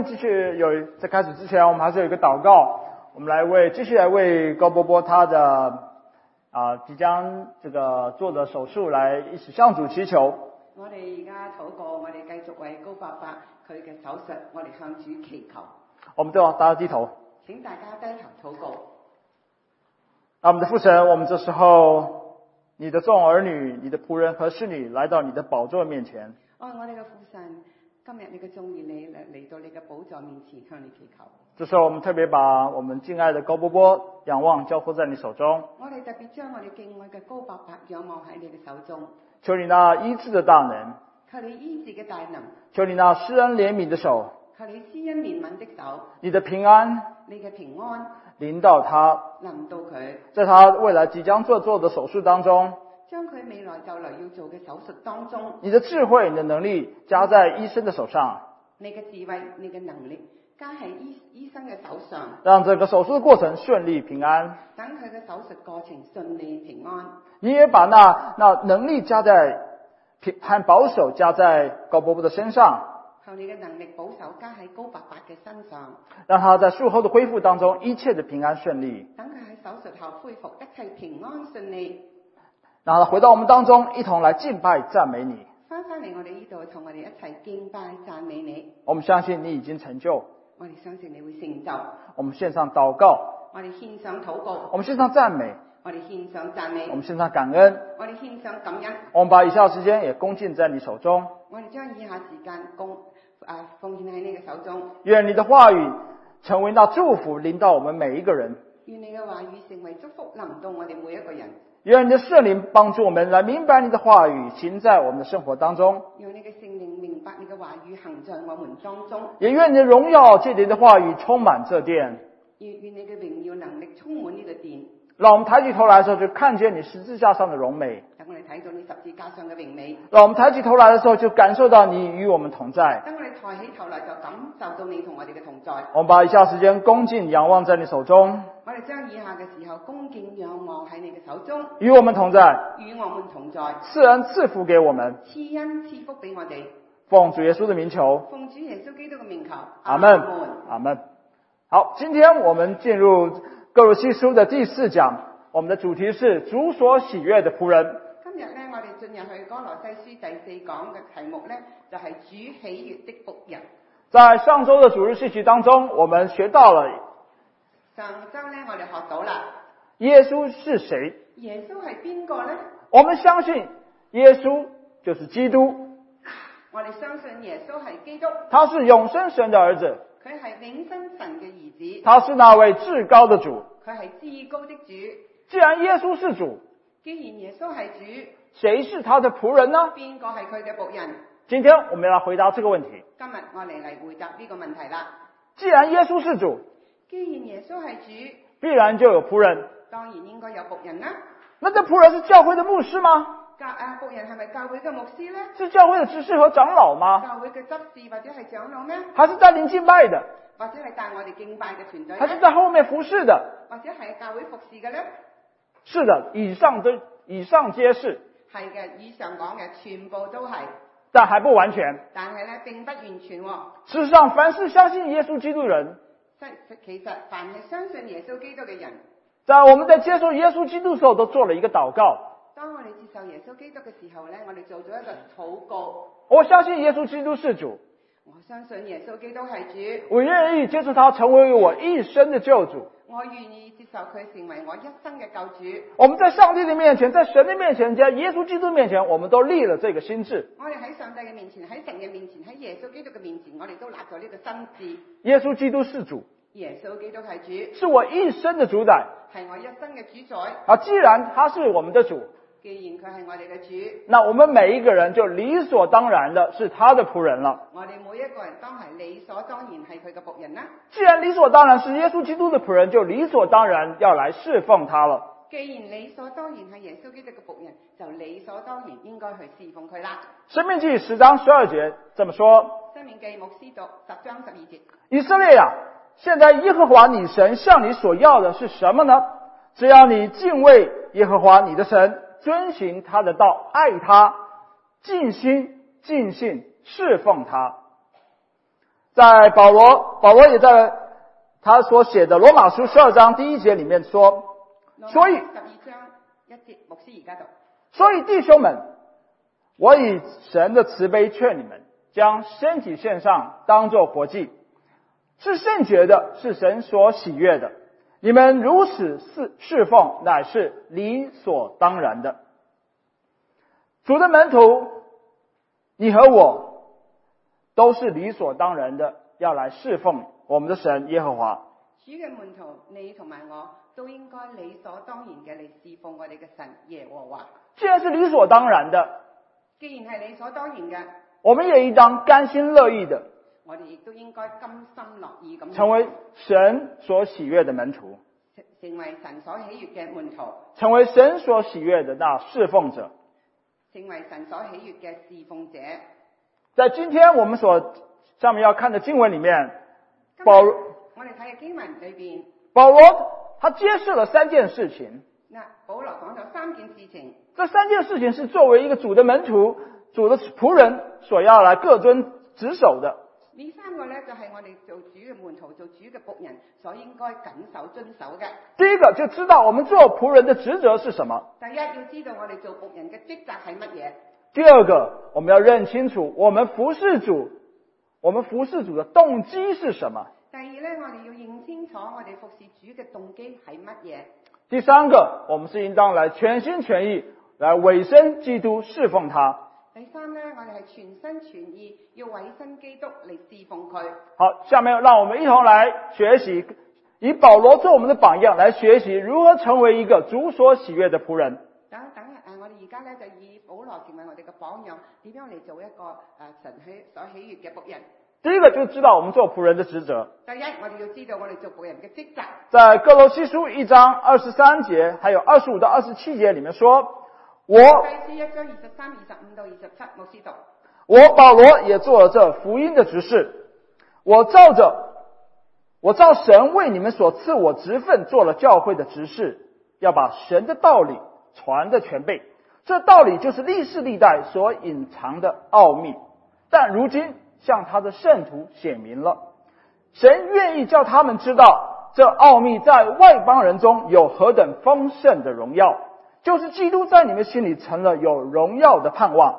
们继续在开始之前，我们还是有一个祷告，我们继续来为高波波他的即將做的手術來一起向主祈求。 我哋而家禱告，我哋繼續為高伯伯佢嘅手術，我哋向主祈求。 我們都要大家低頭。 請大家低頭禱告。 我們的父神，我們這時候，你的眾兒女、你的僕人和侍女來到你的寶座面前。 我哋嘅父神，今日你嘅眾兒女嚟到你嘅寶座面前向你祈求。 這時候我們特別把我們敬愛的高波波仰望交託在你手中。 我哋特別將我哋敬愛嘅高伯伯仰望喺你嘅手中。 求你那醫治的大能， 求你醫治嘅大能， 求你那施恩憐憫的手， 求你施恩憐憫的手， 你的平安， 你嘅平安臨到他， 臨到佢， 在他未來即將做的手術當中， 將佢未來就嚟要做嘅手術當中， 你的智慧、你的能力加在醫生的手上， 你嘅智慧、你嘅能力加喺醫生嘅手上， 讓這個手術的過程順利平安。 等佢嘅手術過程順利平安。 你也把那能力加在和保守加在高波波的身上， 求你嘅能力保守加喺高伯伯嘅身上， 讓他在術後的恢復當中一切的平安順利。 等佢喺手術後恢復一切平安順利。 讓他回到我們當中，一同來敬拜讚美你。 翻嚟我哋呢度，同我哋一齊敬拜讚美你。 我們相信你已經成就， 我哋相信你會成就。 我們獻上禱告， 我哋獻上禱告， 我們獻上讚美， 我哋獻上讚美， 我們獻上感恩， 我哋獻上感恩。 我們把以下時間也恭敬在你手中。 我哋將以下時間奉獻喺你嘅手中。 願你的話語成為那祝福，臨到我們每一個人。 願你嘅話語成為祝福，臨到我哋每一個人。 願你的聖靈幫助我們來明白你的話語，行在我們的生活當中。 讓你嘅聖靈明白你嘅話語行在我們當中。 也願你的榮耀借着你的話語充滿這殿。 願你嘅榮耀能力充滿呢個殿。 讓我們抬起頭來的時候就看見你十字架上的榮美。 等我哋睇到你十字架上嘅榮美。 讓我們抬起頭來的時候就感受到你與我們同在。 等我哋抬起頭來就感受到你同我哋嘅同在。 我們把以下時間恭敬仰望在你手中。 我哋將以下嘅時候恭敬仰望喺你嘅手中。 與我們同在。 與我們同在。 賜恩賜福給我們。 賜恩賜福俾我哋。 奉主耶穌的名求。 奉主耶穌基督嘅名求。 阿們。阿們。好，今天我們進入歌羅西書的第4講，我們的主題是主所喜悅的僕人。 今日呢，我哋進入去歌羅西書第4講嘅題目呢，就係主喜悅的僕人。 在上周的主日信息當中，我們學到了上周呢，我哋學到啦， 耶穌是誰？ 耶穌係邊個呢？ 我們相信耶穌就是基督。 我哋相信耶穌係基督。 他是永生神的兒子。 佢係永生神嘅兒子。 他是那位至高的主。 佢係至高的主。 既然耶穌是主， 既然耶穌係主， 誰是他的僕人呢？ 邊個係佢嘅僕人？ 今天我們要來回答這個問題。 今日我哋嚟回答呢個問題啦。 既然耶穌是主， 既然耶穌係主， 必然就有僕人。 當然應該有僕人啦。 那這僕人是教會的牧師嗎？ 僕人係咪教會嘅牧師呢？ 是教會的執事和長老嗎？ 教會嘅執事或者係長老咩？ 還是帶領敬拜的？ 或者係帶我哋敬拜嘅團隊？ 還是在後面服侍的？ 或者係教會服侍嘅呢？ 是的，以上皆是。 係嘅，以上講嘅全部都係， 但還不完全。 但係呢並不完全喎。 事實上，凡是相信耶穌基督的人， 其實凡係相信耶穌基督嘅人， 我們在接受耶穌基督的時候，都做了一個禱告。 當我哋接受耶穌基督嘅時候呢，我哋做咗一個禱告。 我相信耶穌基督是主。 我相信耶穌基督係主。 我願意接受他成為我一生的救主。 我願意接受佢成為我一生嘅救主。 我們在上帝的面前，在神的面前，在耶穌基督面前，我們都立了這個心志。 我哋喺上帝嘅面前，喺神嘅面前，喺耶穌基督嘅面前，我哋都立咗呢個心志。 耶穌基督是主。 耶穌基督係主。 是我一生的主宰。 係我一生嘅主宰。 既然他是我們的主， 既然佢係我哋嘅主， 那我們每一個人就理所當然的是他的僕人了。 我哋每一個人當係理所當然係佢嘅僕人啦。 既然理所當然是耶穌基督的僕人，就理所當然要來侍奉他了。 既然理所當然係耶穌基督嘅僕人，就理所當然應該去侍奉佢啦。 申命記10章12節這麼說。 申命記牧師讀10章12節。 以色列呀，現在耶和華你神向你所要的是什麼呢？只要你敬畏耶和華你的神，遵行他的道，愛他，盡心盡性侍奉他。 在保罗也在他所写的罗马书12章第1节里面说，所以 12章1節，牧師而家讀。 所以弟兄们，我以神的慈悲劝你们，将身体献上，当作活祭，是圣洁的，是神所喜悦的。你们如此侍奉，乃是理所当然的。主的門徒，你和我都是理所當然的要來侍奉我們的神耶和華。 主嘅門徒，你同埋我都應該理所當然嘅嚟侍奉我哋嘅神耶和華。 既然是理所當然的， 既然係理所當然嘅， 我們也應當甘心樂意的， 我哋亦都應該甘心樂意咁成為神所喜悅的門徒， 成為神所喜悅嘅門徒， 成為神所喜悅的那侍奉者。 成為神所喜悅嘅侍奉者。 在今天我們所上面要看的經文裡面， 我哋睇嘅經文裏邊， 保羅他揭示了3件事情。 保羅講咗3件事情。 這3件事情是作為一個主的門徒、主的僕人所要來各遵職守的。 呢3個咧就係我哋做主嘅門徒、做主嘅僕人所應該謹守遵守嘅。 第一個就知道我們做僕人的職責是什麼。 第一，要知道我哋做僕人嘅職責係乜嘢。 第二個，我們要認清楚我們服侍主的動機是什麼。 第二咧，我哋要認清楚我哋服侍主嘅動機係乜嘢。 第三個，我們是應當來全心全意來委身基督侍奉他。 第三咧，我哋係全心全意要委身基督嚟侍奉佢。 好，下面讓我們一同來學習，以保羅做我們的榜樣，來學習如何成為一個主所喜悅的僕人。 我哋而家咧就以保羅成為我哋嘅榜樣，點樣嚟做一個神所喜悅嘅僕人。 第一個就知道我們做僕人的職責。 第一，我哋要知道我哋做僕人嘅職責。 在哥羅西書1章23節，還有25到27節裏面說，我 1章23、25到27，牧師讀。 我保羅也做了這福音的執事，我照神為你們所賜我職分做了教會的執事，要把神的道理傳得全備。這道理就是歷世歷代所隱藏的奧秘，但如今向他的聖徒顯明了。神願意叫他們知道，這奧秘在外邦人中有何等豐盛的榮耀，就是基督在你們心裡成了有榮耀的盼望。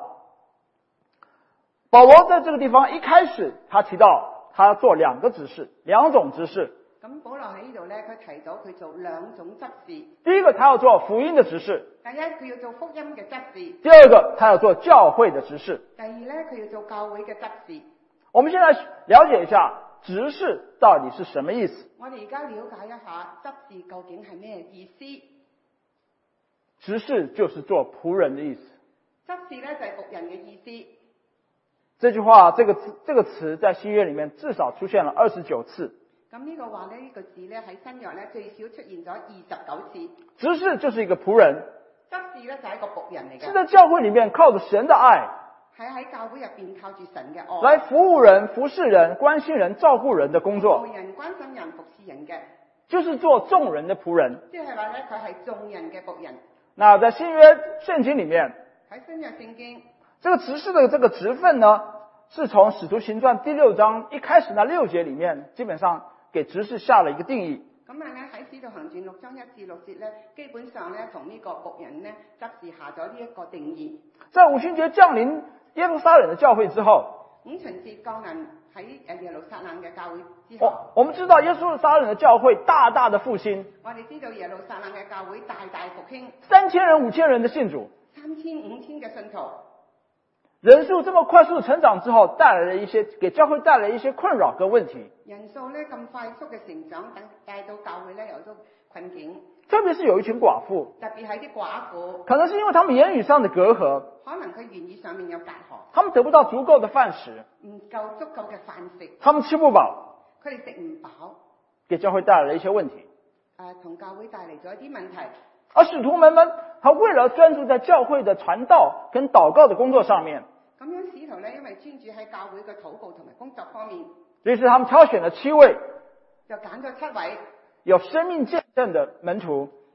保羅在這個地方一開始，他提到他做2種執事。 咁保羅喺呢度咧，佢提到佢做2種執事。 第一個，他要做福音的執事。 第一，佢要做福音嘅執事。 第二個，他要做教會的執事。 第二咧，佢要做教會嘅執事。 我們現在了解一下執事到底是什麼意思。 我哋而家了解一下執事究竟係咩意思。 執事就是做僕人的意思。 執事咧就係僕人嘅意思。 這句話，這個詞在新約裡面至少出現了29次。 咁呢個話咧，呢個字咧喺新約咧最少出現咗29次。 執事就是一個僕人。 執事咧就係一個僕人嚟嘅。 是在教會裡面靠着神的愛， 喺教會入邊靠住神嘅愛， 來服務人、服侍人、關心人、照顧人的工作。 服務人、關心人、服侍人嘅， 就是做眾人的僕人。 即係話咧，佢係眾人嘅僕人。 那在新約聖經裡面， 喺新約聖經， 這個執事的這個職分呢，是從使徒行傳第6章一開始那6節裡面，基本上給執事下了一個定義。 咁咧喺使徒行傳6章1至6節咧，基本上咧同呢個僕人咧執事下咗呢一個定義。 在五旬節降臨耶路撒冷的教會之後， 五旬節降臨喺耶路撒冷嘅教會之後， 我們知道耶路撒冷的教會大大的復興。 我哋知道耶路撒冷嘅教會大大復興 ，3000人、5000人的信主 ，3000、5000嘅信徒。 人數這麼快速的成長之後，給教會帶來一些困擾跟問題。 人數咧咁快速嘅成長，帶到教會咧有咗困境。 特別是有一群寡婦， 特別係啲寡婦， 可能是因為他們言語上的隔閡， 可能佢言語上面有隔閡， 他們得不到足夠的飯食， 唔夠足夠嘅飯食， 他們吃不飽， 佢哋食唔飽， 給教會帶來了一些問題。 同教會帶嚟咗一啲問題。 而使徒們他為了專注在教會的傳道跟禱告的工作上面， 咁樣使徒咧，因為專注喺教會嘅禱告同埋工作方面， 於是他們挑選了7位， 就揀咗7位有生命見證的門徒，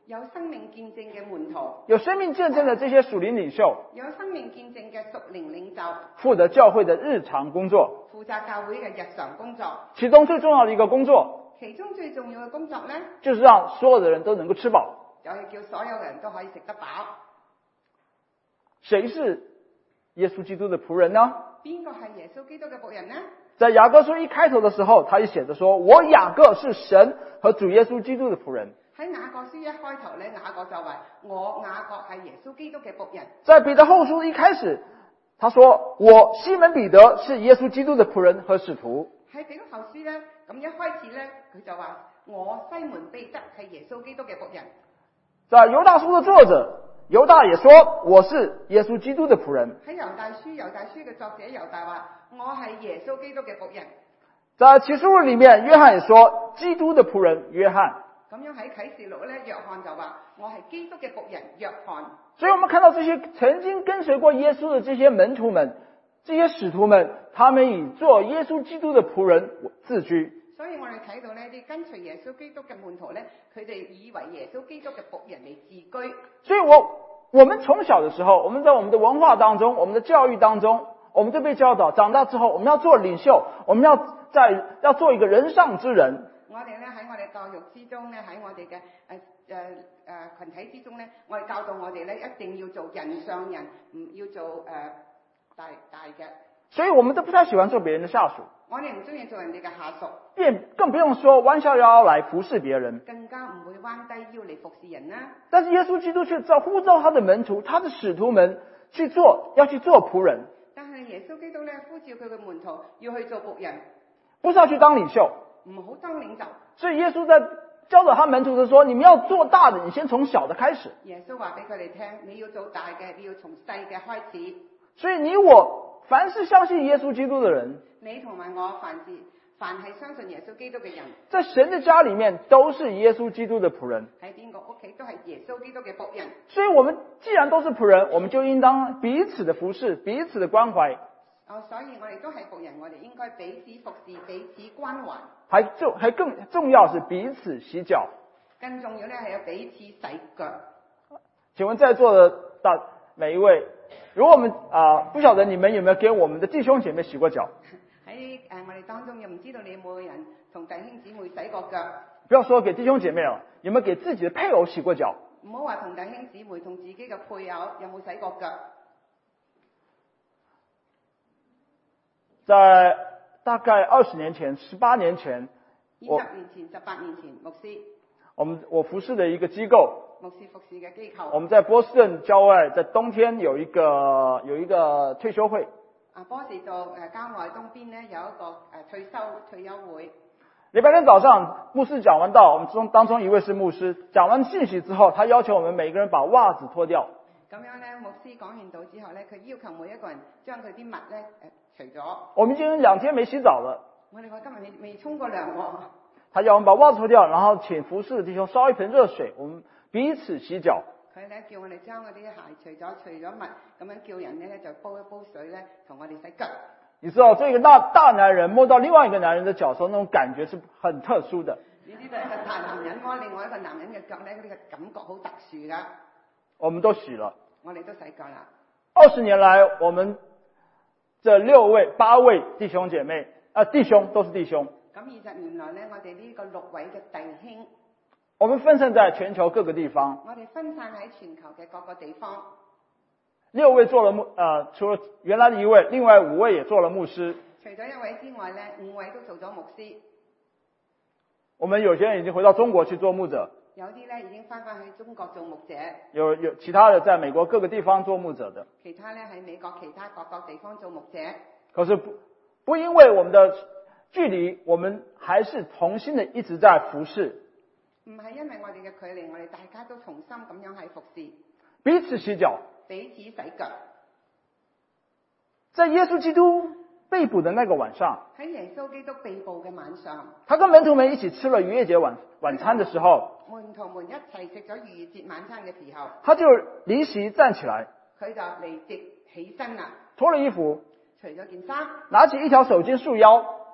有生命見證嘅門徒， 有生命见证的这些属灵领袖， 有生命見證嘅屬靈領袖， 负责教会的日常工作。 負責教會嘅日常工作。 其中最重要的一个工作， 其中最重要嘅工作呢， 就是让所有的人都能够吃饱。 就係叫所有人都可以食得飽。 谁是耶稣基督的仆人呢？ 邊個係耶穌基督嘅僕人呢？ 在雅各书一开头的时候，他也写着说：“我雅各是神和主耶稣基督的仆人。” 喺雅各書一開頭咧，雅各就話：我雅各係耶穌基督嘅僕人。 在彼得后书一开始，他說：“我西門彼得是耶穌基督的仆人和使徒。” 喺彼得後書咧，咁一開始咧，佢就話：我西門彼得係耶穌基督嘅僕人。 在猶大書的作者猶大也說：“我是耶穌基督的僕人。” 喺猶大書嘅作者猶大話：我係耶穌基督嘅僕人。 在啟示錄裏面，約翰也說：“基督的僕人約翰。” 咁樣喺啟示錄咧，約翰就話：我係基督嘅僕人約翰。 所以我們看到這些曾經跟隨過耶穌的這些門徒們、這些使徒們，他們以做耶穌基督的僕人自居。 所以我哋睇到呢啲跟隨耶穌基督嘅門徒咧，佢哋以為耶穌基督嘅僕人嚟自居。 所以我們從小的時候，我們在我們的文化當中、我們的教育當中，我們都被教導，長大之後我們要做領袖，我們要做一個人上之人。 我哋咧喺我哋教育之中咧，喺我哋嘅群體之中咧，我哋教導我哋咧一定要做人上人，唔要做大嘅。 所以我們都不太喜歡做別人的下屬。 我哋唔中意做人哋嘅下屬， 更不用說彎下腰來服侍別人， 更加唔會彎低腰嚟服侍人啦。 但是耶穌基督卻呼召他的門徒、他的使徒們要去做僕人。 但係耶穌基督咧呼召佢嘅門徒要去做僕人， 不是要去當領袖。 唔好當領袖。 所以耶穌在教導他門徒的說：“你們要做大的，你先從小的開始。” 耶穌話俾佢哋聽：你要做大嘅，你要從細嘅開始。 所以你我凡是相信耶穌基督的人， 你同埋我凡係相信耶穌基督嘅人， 在神的家裏面都是耶穌基督的僕人。 喺邊個屋企都係耶穌基督嘅僕人。 所以我們既然都是僕人，我們就應當彼此的服侍，彼此的關懷。 所以我哋都係僕人，我哋應該彼此服侍，彼此關懷。 還更重要是彼此洗腳。 更重要咧係要彼此洗腳。 請問在座的每一位，如果我們不曉得你們有沒有給我們的弟兄姐妹洗過腳？ 喺我哋當中又唔知道你有冇人同弟兄姊妹洗過腳？ 不要說給弟兄姐妹了，有沒有給自己的配偶洗過腳？ 唔好話同弟兄姊妹，同自己嘅配偶有冇洗過腳？ 在大概20年前、18年前 ，20年前、18年前，牧師， 我服侍的一個機構， 牧師服侍嘅機構， 我們在波士頓郊外，在冬天有一個退休會。 波士頓郊外東邊咧有一個退休會。 禮拜天早上，牧師講完道，我們當中一位是牧師，講完信息之後，他要求我們每個人把襪子脫掉。 咁樣咧，牧師講完道之後咧，佢要求每一個人將佢啲襪咧除咗。 我們已經2天沒洗澡了。 我哋今日未沖過涼喎。 他叫我們把襪子脫掉，然後請服侍的弟兄燒一盆熱水，我們彼此洗腳。 佢咧叫我哋將嗰啲鞋除咗襪，咁樣叫人咧就煲一煲水咧，同我哋洗腳。 你知道，這個大男人摸到另外一個男人的腳時候，那種感覺是很特殊的。 呢啲就係一個大男人摸另外一個男人嘅腳咧，呢個感覺好特殊噶。 我們都洗了。 我哋都洗腳啦。 20年來，我們這8位弟兄姐妹弟兄都是弟兄。 咁20年來咧，我哋呢個6位嘅弟兄， 我們分散在全球各個地方。 我哋分散喺全球嘅各個地方。 6位做了除了原來的1位，另外5位也做了牧師。 除咗1位之外咧，5位都做咗牧師。 我們有些人已經回到中國去做牧者。 有啲咧已經翻去中國做牧者。 有其他的在美國各個地方做牧者的。 其他咧喺美國其他各個地方做牧者。 可是不因為我們的距離，我們還是同心的一直在服侍。 唔係因為我哋嘅距離，我哋大家都同心咁樣喺服侍。 彼此洗腳。 彼此洗腳。 在耶穌基督被捕的那個晚上， 喺耶穌基督被捕嘅晚上， 他跟門徒們一起吃了逾越節晚餐的時候， 門徒們一齊食咗逾越節晚餐嘅時候， 他就離席站起來， 佢就離席起身啦， 脫了衣服， 除咗件衫， 拿起一條手巾束腰，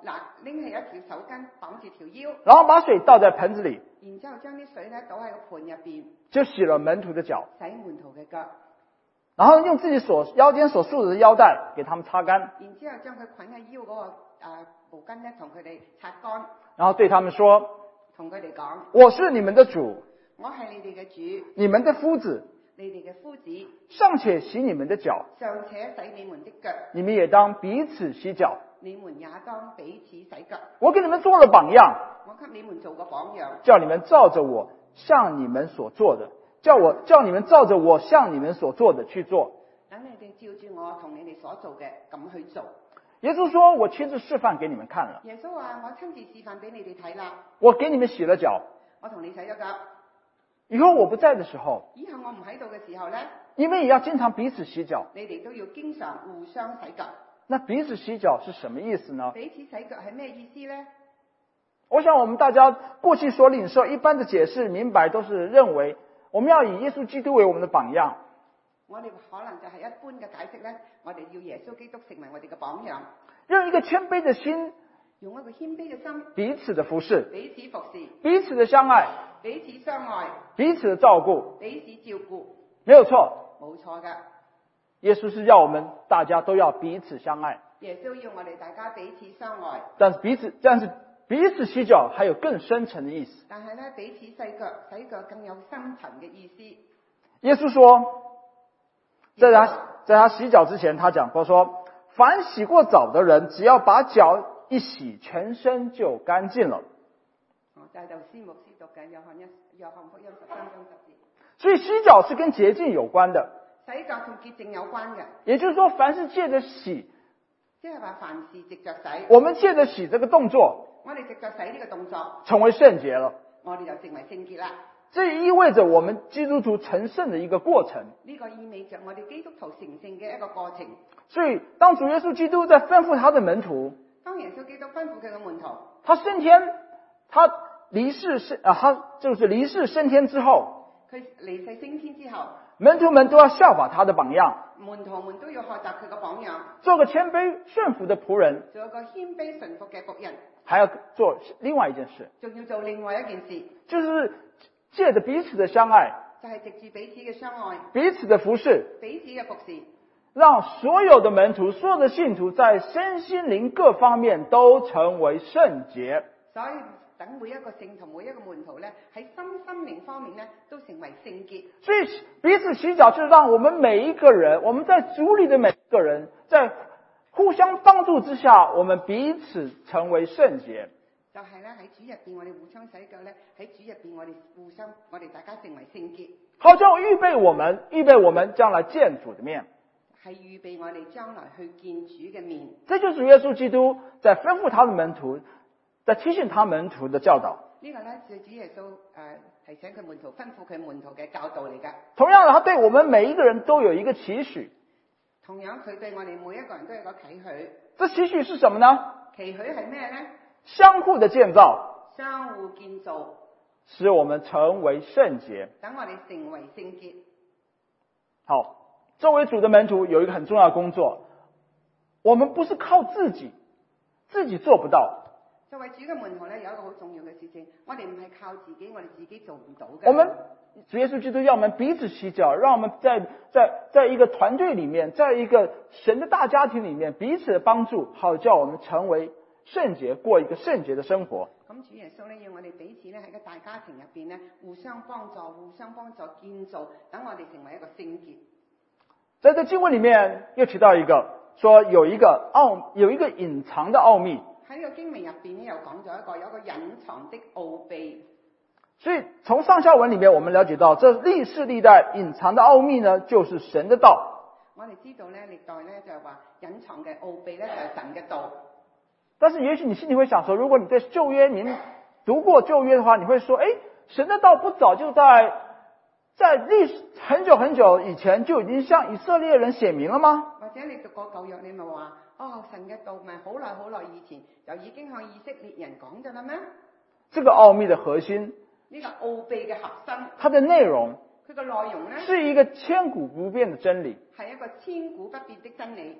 拎起一條手巾綁住條腰， 然后把水倒在盆子里， 然之後將啲水咧倒喺個盤入邊， 就洗了門徒的腳， 洗門徒嘅腳， 然後用自己腰間所束的腰帶給他們擦乾， 然之後將佢捆喺腰嗰個毛巾咧同佢哋擦乾， 然後對他們說： 同佢哋講： 我是你們的主， 我係你哋嘅主， 你們的夫子， 你哋嘅夫子， 尚且洗你們的腳， 尚且洗你們的腳， 你們也當彼此洗腳。 你們也當彼此洗腳。 我給你們做了榜樣， 我給你們做個榜樣， 叫你們照着我向你們所做的，叫你們照着我向你們所做的去做。 等你哋照住我同你哋所做嘅咁去做。 耶穌說：我親自示範給你們看了， 耶穌話：我親自示範俾你哋睇啦， 我給你們洗了腳， 我同你洗咗腳。 以後我不在的時候， 以後我唔喺度嘅時候咧， 你們也要經常彼此洗腳。 你哋都要經常互相洗腳。 那彼此洗腳是什麼意思呢？ 彼此洗腳係咩意思咧？ 我想我們大家過去所領受一般的解釋明白，都是認為我們要以耶穌基督為我們的榜樣。 我哋可能就係一般嘅解釋咧，我哋要耶穌基督成為我哋嘅榜樣， 用一個謙卑的心， 用一個謙卑嘅心， 彼此的服侍， 彼此服侍， 彼此的相愛， 彼此相愛， 彼此的照顧， 彼此照顧， 沒有錯。 冇錯㗎。 耶穌是要我們大家都要彼此相愛， 耶穌要我哋大家彼此相愛， 但是彼此洗腳還有更深層的意思。 但係咧彼此洗腳更有深層嘅意思。 耶穌說，在他洗腳之前，他講過說，凡洗過澡的人，只要把腳一洗，全身就乾淨了。 就係頭先牧師讀嘅約翰福音13章10節。 所以洗腳是跟潔淨有關的， 洗腳同潔淨有關嘅， 也就是說，凡是借着洗， 即係話凡事藉着洗， 我們借着洗這個動作， 我哋藉着洗呢個動作， 成為聖潔了。 我哋就成為聖潔啦。 這意味着我們基督徒成聖的一個過程。 呢個意味着我哋基督徒成聖嘅一個過程。 所以，當主耶穌基督在吩咐他的門徒， 當耶穌基督吩咐佢嘅門徒， 他升天，他離世升天之後， 佢離世升天之後， 門徒們都要效法他的榜樣， 門徒們都要學習佢嘅榜樣， 做個謙卑順服的僕人， 做一個謙卑順服嘅僕人， 還要做另外一件事， 仲要做另外一件事， 就是借着彼此的相愛， 就係藉住彼此嘅相愛， 彼此的服侍， 彼此嘅服侍， 讓所有的門徒、所有的信徒在身心靈各方面都成為聖潔。 所以等每一個聖徒、每一個門徒咧，喺身心靈方面咧，都成為聖潔。 所以彼此洗腳，就是讓我們每一個人，我們在主裏的每一個人，在互相幫助之下，我們彼此成為聖潔。 就係咧喺主入邊，我哋互相洗腳咧；喺主入邊，我哋大家成為聖潔。 好像預備我們將來見主的面， 係預備我哋將來去見主嘅面。 這就是耶穌基督在吩咐他的門徒，在提醒他門徒的教導。 呢個咧係主耶穌提醒佢門徒、吩咐佢門徒嘅教導嚟㗎。 同樣的，他對我們每一個人都有一個期許。 同樣，佢對我哋每一個人都有個期許。 這期許是什麼呢？ 期許係咩咧？ 相互的建造， 相互建造， 使我們成為聖潔。 等我哋成為聖潔。 好，作為主的門徒有一個很重要的工作，我們不是靠自己做不到。 作為主嘅門徒咧，有一個好重要嘅事情，我哋唔係靠自己，我哋自己做唔到嘅。 我們主耶穌基督要我們彼此洗腳，讓我們在一個團隊裡面，在一個神的大家庭裡面彼此的幫助，好叫我們成為聖潔，過一個聖潔的生活。 咁主耶穌咧要我哋彼此咧喺個大家庭入邊咧互相幫助建造，等我哋成為一個聖潔。 在這經文裡面又提到一個，說有一個隱藏的奧秘。 喺呢個經文入邊咧又講咗有一個隱藏的奧秘。 所以從上下文裡面我們了解到，這歷世歷代隱藏的奧秘呢，就是神的道。 我哋知道咧歷代咧就係話隱藏嘅奧秘咧就係神嘅道。 但是也許你心裡會想說，如果你在舊約您讀過舊約的話，你會說，神的道不早就在歷史很久很久以前就已經向以色列人寫明了嗎？ 或者你讀過舊約，你咪話神嘅道咪好耐以前就已經向以色列人講咗啦咩？ 這個奧秘的核心， 呢個奧秘嘅核心， 它的內容， 佢個內容咧是一個千古不變的真理， 係一個千古不變的真理。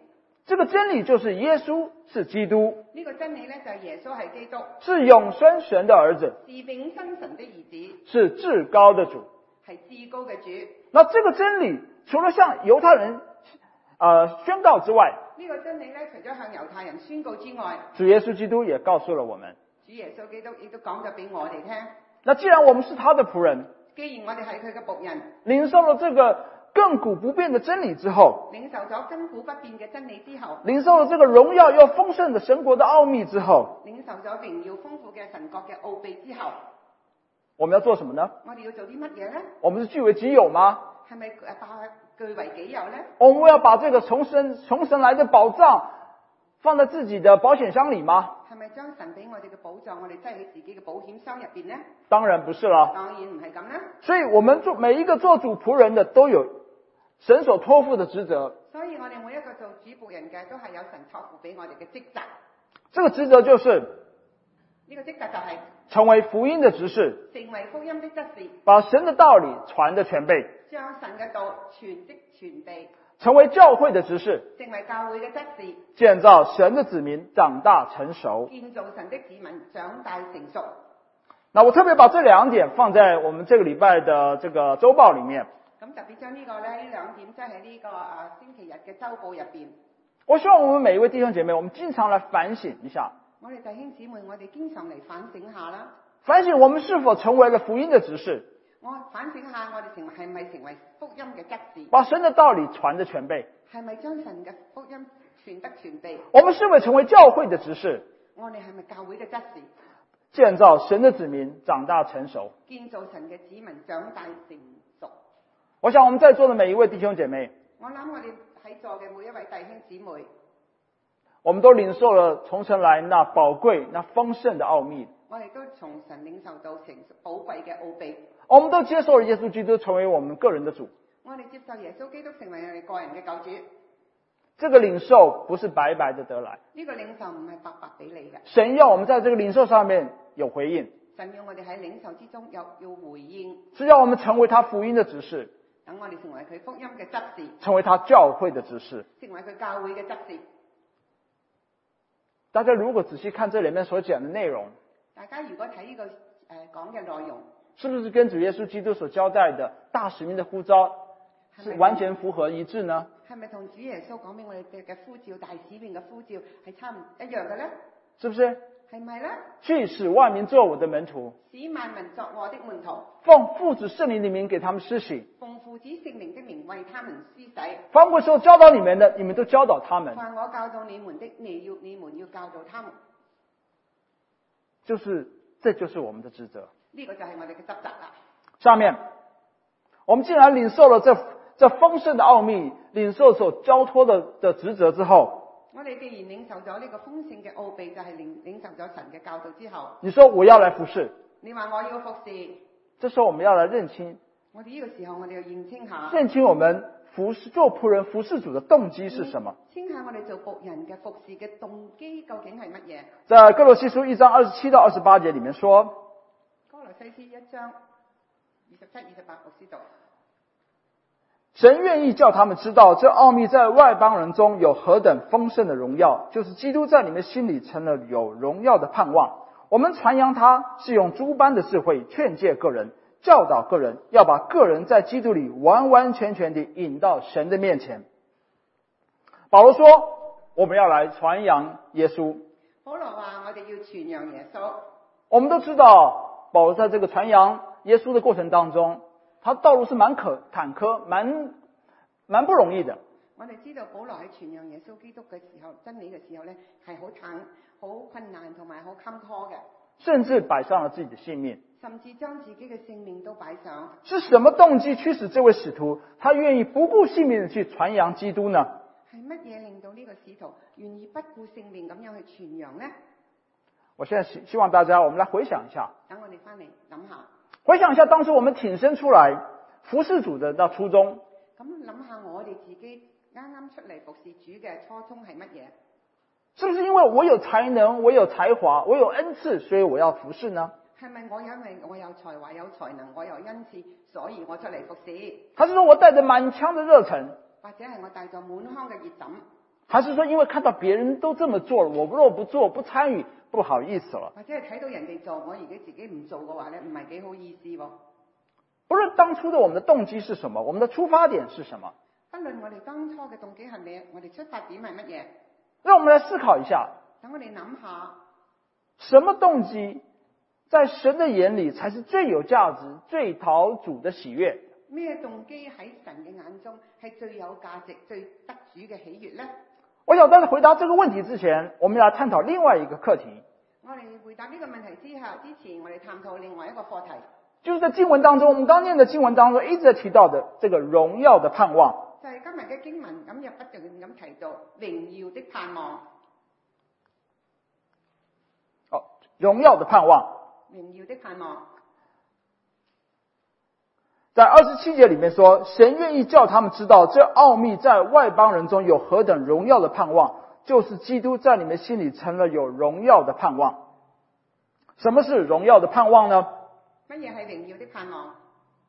这个真理就是耶穌是基督， 呢個真理咧就係耶穌係基督， 是永生神的兒子， 是永生神的兒子， 是至高的主。 係至高嘅主。 那这个真理除了向犹太人宣告之外， 呢個真理咧，除咗向猶太人宣告之外， 主耶穌基督也告訴了我們。 主耶穌基督亦都講咗俾我哋聽。 那既然我們是他的僕人， 既然我哋係佢嘅僕人， 領受了這個亘古不變的真理之後， 領受咗亘古不變嘅真理之後， 領受了這個榮耀又豐盛的神國的奧秘之後， 領受咗榮耀豐富嘅神國嘅奧秘之後， 我們要做什麼呢？ 我哋要做啲乜嘢呢？ 我們是據為己有嗎？ 係咪據為己有呢？ 我們要把這個從神來的寶藏放在自己的保險箱裏嗎？ 係咪將神俾我哋嘅寶藏，我哋擠喺自己嘅保險箱入邊呢？ 當然不是了。 當然唔係咁啦。 所以我們每一個做主僕人的都有神所託付的職責。 所以我哋每一個做主僕人嘅都係有神託付俾我哋嘅職責。 這個職責就是呢個職責就係成為福音的執事， 成為福音的執事， 把神的道理傳得全備， 將神嘅道傳的全備， 成為教會的執事， 成為教會嘅執事， 建造神的子民長大成熟。 建造神的子民長大成熟。 那我特別把這兩點放在我們這個禮拜的這個週報裡面。 咁特別將呢個咧呢兩點即係呢個星期日嘅週報入邊。 我希望我們每一位弟兄姐妹，我們經常來反省一下。 我哋弟兄姊妹，我哋經常嚟反省下啦。 反省我們是否成為了福音的執事。 我反省下，我哋係咪成為福音嘅執事？ 把神的道理傳得全備。 係咪將神嘅福音傳得全備？ 我們是否成為教會的執事？ 我哋係咪教會嘅執事？ 建造神的子民長大成熟。 建造神嘅子民長大成熟。 我想我們在座的每一位弟兄姐妹， 我諗我哋喺座嘅每一位弟兄姊妹， 我們都領受了從神來那寶貴、那豐盛的奧秘。 我哋都從神領受到成寶貴嘅奧秘。 我們都接受了耶穌基督成為我們個人的主。 我哋接受耶穌基督成為我哋個人嘅救主。 這個領受不是白白的得來， 呢個領受唔係白白俾你嘅。 神要我們在這個領受上面有回應。 神要我哋喺領受之中要回應， 是要我們成為他福音的執事， 等我哋成為佢福音嘅執事， 成為他教會的執事。 成為佢教會嘅執事。 大家如果仔細看這裡面所講的內容， 大家如果睇呢個講嘅內容， 是不是跟主耶穌基督所交代的大使命的呼召是完全符合一致呢？ 係咪同主耶穌講俾我哋嘅呼召、大使命嘅呼召係差唔一樣嘅呢？ 是不是？ 係咪呢？ 去使萬民做我的門徒， 使萬民作我的門徒， 奉父子聖靈的名給他們施洗， 奉父子聖靈的名為他們施洗。 凡我所教導你們的，你們都教導他們。 凡我教導你們的，你們要教導他們。 這就是我們的職責。 呢個就係我哋嘅職責啦。 下面，我們既然領受了這豐盛的奧秘，領受所交託的職責之後， 我哋既然領受咗呢個豐盛嘅奧秘，就係領受咗神嘅教導之後， 你說我要來服侍， 你話我要服侍， 這時候我們要來認清， 我哋呢個時候我哋要認清下， 認清我們做僕人服侍主的動機是什麼？ 清下我哋做僕人嘅服侍嘅動機究竟係乜嘢？ 在哥羅西書1章27到28節裡面說， 哥羅西書1章27、28我知道。 神願意叫他們知道，這奧秘在外邦人中有何等豐盛的榮耀，就是基督在你們心裡成了有榮耀的盼望。我們傳揚他，是用諸般的智慧勸誡個人，教導個人，要把個人在基督裡完完全全地引到神的面前。保羅說，我們要來傳揚耶穌。 保羅話我哋要傳揚耶穌。 我們都知道，保羅在這個傳揚耶穌的過程當中，他道路是蠻坎坷，蠻不容易的。 我哋知道保羅喺傳揚耶穌基督嘅時候，真理嘅時候咧，係好困難同埋好坎坷嘅， 甚至擺上了自己的性命， 甚至將自己嘅性命都擺上。 是什麼動機驅使這位使徒，他願意不顧性命地去傳揚基督呢？ 係乜嘢令到呢個使徒願意不顧性命咁樣去傳揚呢？ 我現在希望大家，我們來回想一下， 等我哋翻嚟諗下， 回想一下當時我們挺身出來服侍主的那初衷。 咁諗下我哋自己啱啱出嚟服侍主嘅初衷係乜嘢？ 是不是因為我有才能，我有才華，我有恩賜，所以我要服侍呢？ 係咪因為我有才華、有才能、我有恩賜，所以我出嚟服侍？ 還是說我帶着滿腔的熱忱， 或者係我帶咗滿腔嘅熱忱， 还是说因为看到别人都这么做了，我若不做不参与，不好意思了？ 或者係睇到人哋做，我如果自己唔做嘅話咧，唔係幾好意思喎。 不論當初的我們的動機是什麼，我們的出發點是什麼？ 不論我哋當初嘅動機係咩，我哋出發點係乜嘢？ 讓我們來思考一下， 等我哋諗下， 什麼動機在神的眼裡才是最有價值、最討主的喜悅？ 咩動機喺神嘅眼中係最有價值、最得主嘅喜悅呢？ 我想在回答這個問題之前，我們要探討另外一個課題。 我哋回答呢個問題之前，我哋探討另外一個課題。 就是在經文當中，我們剛念的經文當中一直在提到的這個榮耀的盼望。 就係今日嘅經文咁又不斷咁提到榮耀的盼望。 榮耀的盼望。 榮耀的盼望。 在27節裡面說，神願意叫他們知道，這奧秘在外邦人中有何等榮耀的盼望，就是基督在你們心裡成了有榮耀的盼望。什麼是榮耀的盼望呢？ 乜嘢係榮耀的盼望？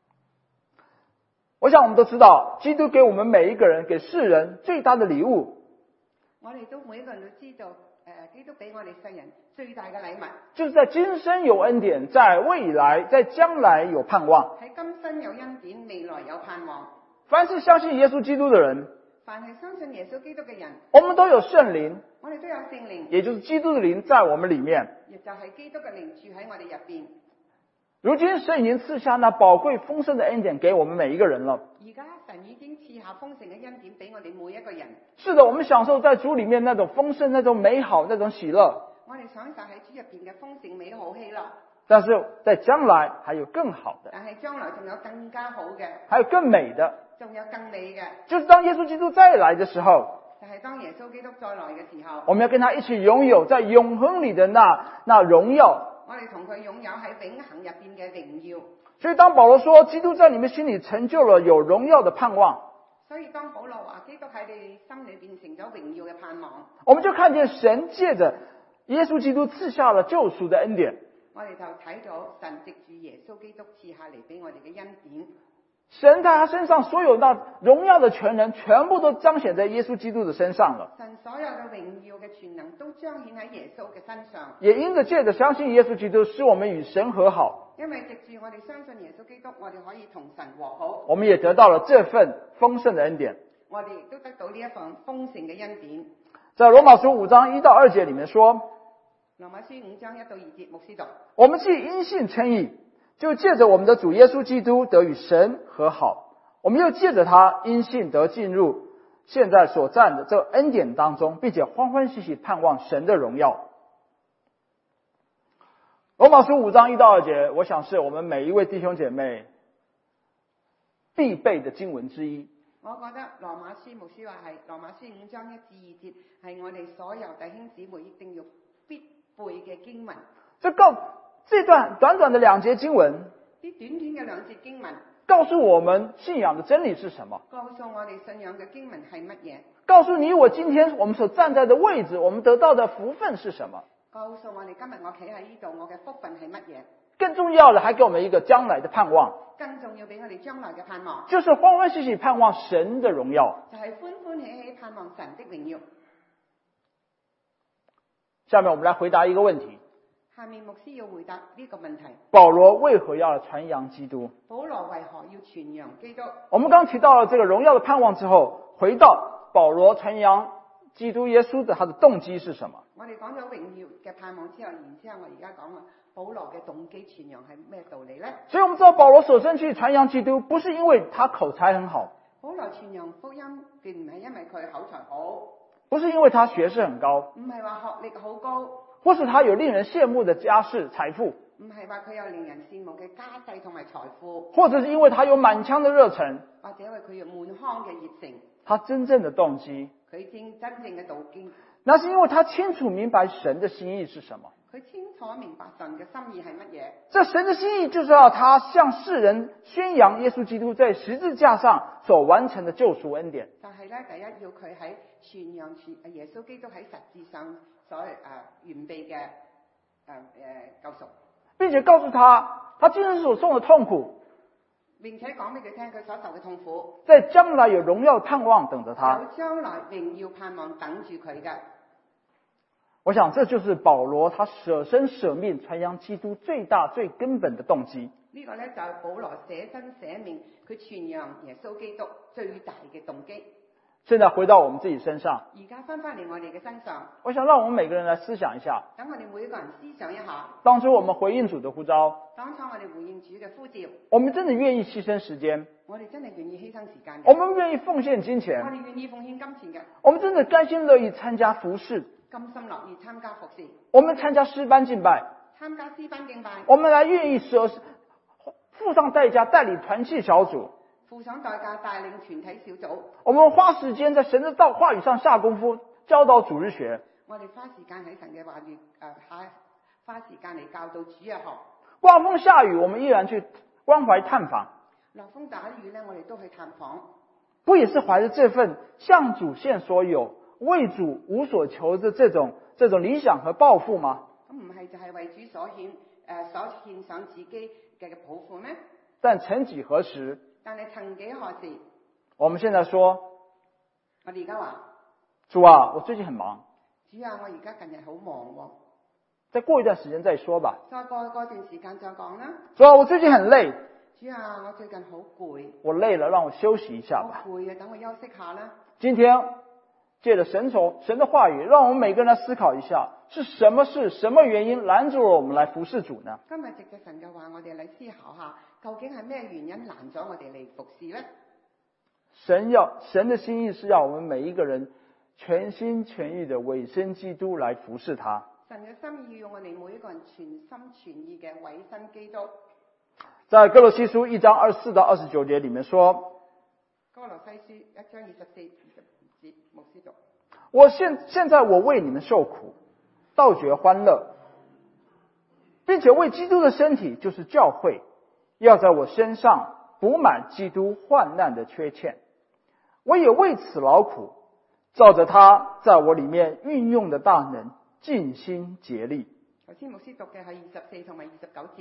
我想我們都知道，基督給我們每一個人，給世人最大的禮物。 我哋都每一個人都知道，基督俾我哋世人最大嘅禮物， 就是在今生有恩典，在未來，在將來有盼望。 喺今生有恩典，未來有盼望。 凡是相信耶穌基督的人， 凡係相信耶穌基督嘅人， 我們都有聖靈， 我哋都有聖靈， 也就是基督的靈在我們裡面。 亦就係基督嘅靈住喺我哋入邊。 如今神已經賜下那寶貴豐盛的恩典給我們每一個人了。 而家神已經賜下豐盛嘅恩典俾我哋每一個人。 是的，我們享受在主裡面那種豐盛、那種美好、那種喜樂。 我哋享受喺主入邊嘅豐盛美好喜樂。 但是在將來還有更好的， 但係將來仲有更加好嘅， 還有更美的， 仲有更美嘅。 就是當耶穌基督再來的時候， 就係當耶穌基督再來嘅時候， 我們要跟他一起擁有在永恆裡的那榮耀。 我哋同佢擁有喺永恆入邊嘅榮耀。 所以當保羅說基督在你們心裡成就了有榮耀的盼望， 所以當保羅話基督喺你心裏邊成咗榮耀嘅盼望， 我們就看見神借着耶穌基督賜下了救贖的恩典。 我哋就睇到神藉住耶穌基督賜下嚟俾我哋嘅恩典。 神在他身上所有那榮耀的全能，全部都彰顯在耶穌基督的身上了。 神所有嘅榮耀嘅全能都彰顯喺耶穌嘅身上。 也因着借着相信耶穌基督，使我們與神和好。 因為藉住我哋相信耶穌基督，我哋可以同神和好。 我們也得到了這份豐盛的恩典。 我哋亦都得到呢一份豐盛嘅恩典。 在羅馬書5章1到2節裡面說， 羅馬書5章1到2節，牧師讀： 我們既因信稱義，就借着我們的主耶穌基督得與神和好，我們又借着他因信得進入現在所站的這恩典當中，並且歡歡喜喜盼望神的榮耀。羅馬書5章1到2節，我想是我們每一位弟兄姐妹必備的經文之一。 我覺得羅馬書牧師話係羅馬書5章1至2節係我哋所有弟兄姊妹一定要必背嘅經文。 這段短短的2節經文， 啲短短嘅2節經文， 告訴我們信仰的真理是什麼？ 告訴我哋信仰嘅經文係乜嘢？ 告訴你我今天我們所站在的位置，我們得到的福分是什麼？ 告訴我哋今日我企喺呢度，我嘅福分係乜嘢？ 更重要的，還給我們一個將來的盼望。 更重要俾我哋將來嘅盼望， 就是歡歡喜喜盼望神的榮耀。 就係歡歡喜喜盼望神的榮耀。 下面我們來回答一個問題。 下面牧師要回答呢個問題： 保羅為何要傳揚基督？ 保羅為何要傳揚基督？ 我們剛提到了這個榮耀的盼望之後，回到保羅傳揚基督耶穌的他的動機是什麼？ 我哋講咗榮耀嘅盼望之後，然之後我而家講啦，保羅嘅動機傳揚係咩道理呢？ 所以我們知道保羅首先去傳揚基督，不是因為他口才很好， 保羅傳揚福音並唔係因為佢口才好， 不是因為他學識很高， 唔係話學歷好高， 或是他有令人羨慕的家世財富， 唔係話佢有令人羨慕嘅家世同埋財富， 或者是因為他有滿腔的熱忱， 或者因為佢有滿腔嘅熱誠。 他真正的動機， 佢真正嘅動機， 那是因為他清楚明白神的心意是什麼。 佢清楚明白神嘅心意係乜嘢。 這神的心意就是要他向世人宣揚耶穌基督在十字架上所完成的救贖恩典。 但係咧，第一要佢喺傳揚耶穌基督喺實質上所完備嘅救贖， 並且告訴他，他今生所受的痛苦， 並且講俾佢聽佢所受嘅痛苦， 在將來有榮耀盼望等着他。 有將來榮耀盼望等住佢嘅。 我想这就是保羅他捨身捨命傳揚基督最大最根本的動機。 呢個咧就係保羅捨身捨命佢傳揚耶穌基督最大嘅動機。 現在回到我們自己身上， 而家翻嚟我哋嘅身上， 我想讓我們每個人來思想一下， 等我哋每一個人思想一下， 當初我們回應主的呼召， 當初我哋回應主嘅呼召， 我們真的願意犧牲時間， 我哋真係願意犧牲時間嘅， 我們願意奉獻金我錢， 哋願意奉獻金錢嘅， 我們真的甘心樂意參加服事， 甘心樂意參加服事， 我們參加詩班敬拜， 參加詩班敬拜， 我們來願意付上代價帶領團契小組， 付上代價帶領團體小組， 我們花時間在神的話語上下功夫，教導主日學。 我哋花時間喺神嘅話語花時間嚟教導主日學。 刮風下雨，我們依然去關懷探訪。 落風打雨咧，我哋都去探訪。 不也是懷着這份向主獻所有、為主無所求的這種理想和抱負嗎？ 咁唔係就係為主所獻上自己嘅抱負咩？ 但曾幾何時， 但係曾幾何時， 我們現在說， 我哋而家話， 主啊，我最近很忙。 主啊，我而家近日好忙喎。 再過一段時間再說吧。 再過一段時間再講啦。 主啊，我最近很累。 主啊，我最近好攰。 我累了，讓我休息一下吧。 好攰啊，等我休息下啦。 今天借着神的話語，讓我們每個人來思考一下，是什麼事、什麼原因攔住了我們來服侍主呢？ 今日藉着神嘅話，我哋嚟思考下，究竟係咩原因攔咗我哋嚟服侍呢？ 神的心意是要我們每一個人全心全意的委身基督來服侍他。 神嘅心意要我哋每一個人全心全意嘅委身基督。 在哥羅西書1章24到29節裡面說， 哥羅西書1章24、20節，牧師讀。 現在我為你們受苦，倒覺歡樂，並且為基督的身體，就是教會，要在我身上補滿基督患難的缺欠。我也為此勞苦，照着他在我裡面運用的大能，盡心竭力。 頭先牧師讀嘅係24同埋29節。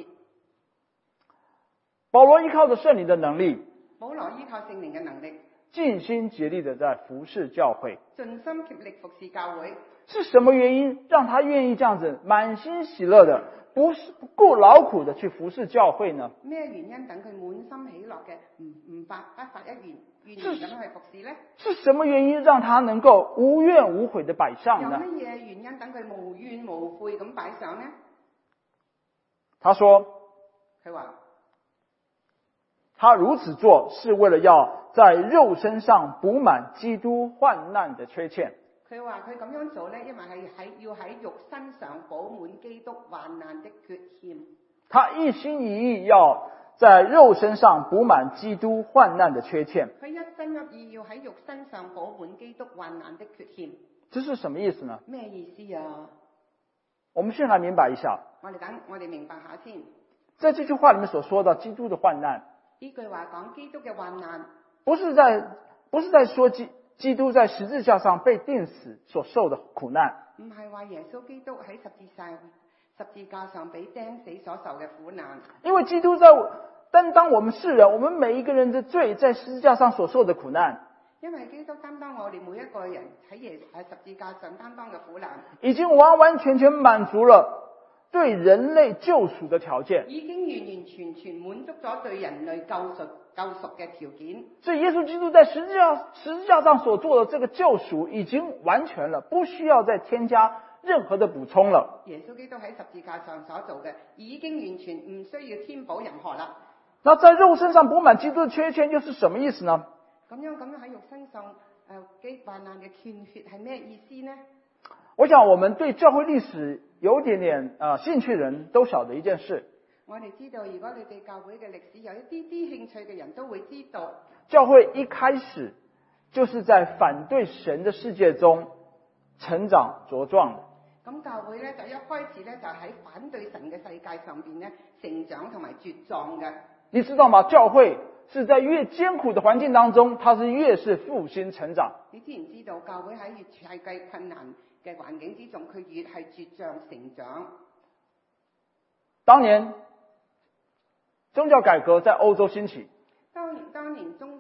保羅依靠着聖靈的能力， 保羅依靠聖靈嘅能力， 盡心竭力的在服侍教會。 盡心竭力服侍教會。 是什麼原因讓他願意這樣子滿心喜樂的，不顧勞苦的去服侍教會呢？ 咩原因等佢滿心喜樂嘅不發一言願意咁樣去服侍呢？ 是什麼原因讓他能夠無怨無悔的擺上呢？ 有乜嘢原因等佢無怨無悔咁擺上呢？ 他說， 佢話他如此做是為了要在肉身上補滿基督患難的缺欠。 佢話佢咁樣做呢，因為要喺肉身上補滿基督患難的缺欠。 他一心一意要在肉身上補滿基督患難的缺欠。 佢一心一意要喺肉身上補滿基督患難的缺欠。 這是什麼意思呢？ 咩意思啊？ 我們先來明白一下。 我哋明白下先。 在這句話裡面所說到基督的患難， 呢句話講基督嘅患難， 不是在說基督在十字架上被釘死所受的苦難。 唔係話耶穌基督喺十字架上被釘死所受嘅苦難。因為基督在擔當我們世人，我們每一個人的罪，在十字架上所受的苦難。 因為基督擔當我哋每一個人喺十字架上擔當嘅苦難， 已經完完全全滿足了對人類救贖的條件。 已經完完全全滿足咗對人類救贖嘅條件。 所以耶穌基督在十字架上所做的這個救贖已經完全了，不需要再添加任何的補充了。 耶穌基督喺十字架上所做嘅已經完全唔需要添補任何啦。 那在肉身上補滿基督的缺欠又是什麼意思呢？ 咁樣喺肉身上患難嘅缺血係咩意思呢？ 我想我們對教會歷史有點興趣的人都曉得一件事。 我哋知道，如果你對教會嘅歷史有一啲興趣嘅人都會知道， 教會一開始就是在反對神的世界中成長茁壯的。 咁教會咧就一開始咧就喺反對神嘅世界上邊咧成長同埋茁壯嘅。你知道嗎？教會是在越艱苦的環境當中，它是越是復興成長。你知唔知道教會喺越世界困難嘅環境之中，佢越係茁壯成長？ 當年宗教改革在歐洲興起，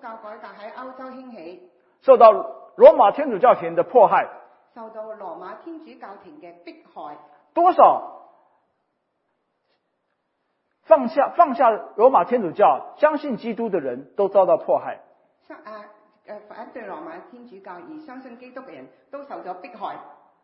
教改革喺歐洲興起， 受到羅馬天主教廷的迫害， 受到羅馬天主教廷嘅迫害， 多少放下羅馬天主教相信基督的人都遭到迫害。 反對羅馬天主教而相信基督嘅人都受咗迫害。